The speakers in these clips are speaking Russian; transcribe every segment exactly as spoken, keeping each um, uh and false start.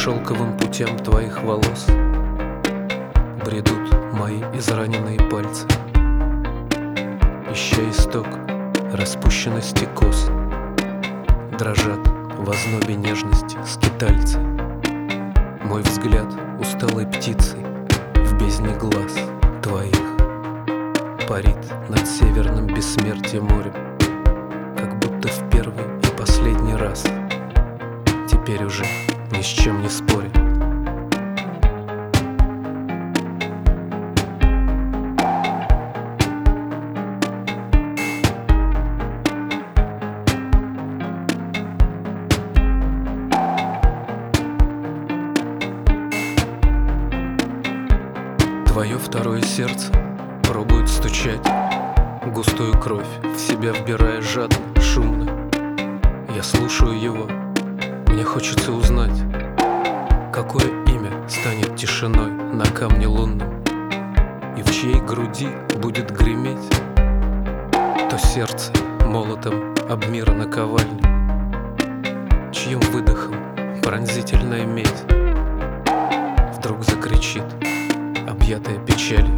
шелковым путям твоих волос бредут мои израненные пальцы, ища исток распущенности кос. Дрожат в ознобе нежности скитальцы. Мой взгляд усталой птицей в бездне глаз твоих парит над северным бессмертием морем, как будто в первый и последний раз, теперь уже ни с чем не споря. Твое второе сердце пробует стучать, густую кровь в себя вбирая жадно, шумно. Я слушаю его, мне хочется узнать, какое имя станет тишиной на камне лунном, и в чьей груди будет греметь то сердце молотом об мир наковальни, чьим выдохом пронзительная медь вдруг закричит, объятая печалью.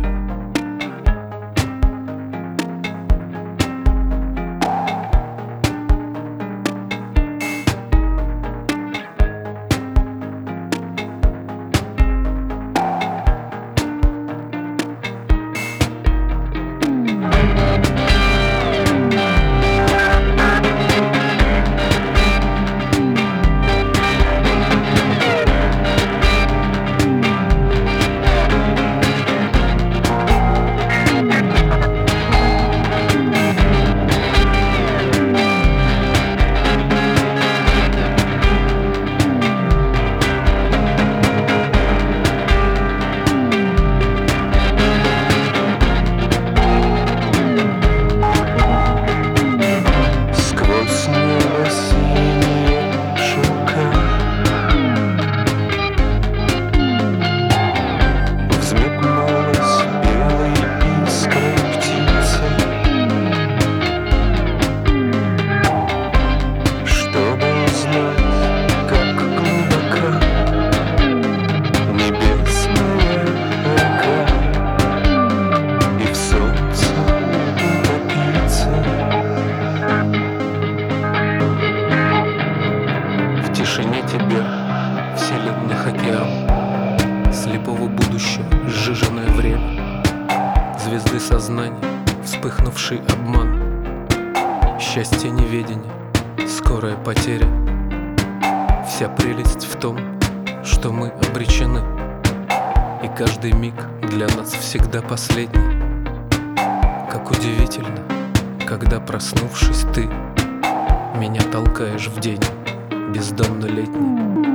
Вселенных океан, слепого будущего сжиженное время, звезды сознания, вспыхнувший обман, счастье неведения, скорая потеря. Вся прелесть в том, что мы обречены, и каждый миг для нас всегда последний. Как удивительно, когда, проснувшись, ты меня толкаешь в день бездонно летний.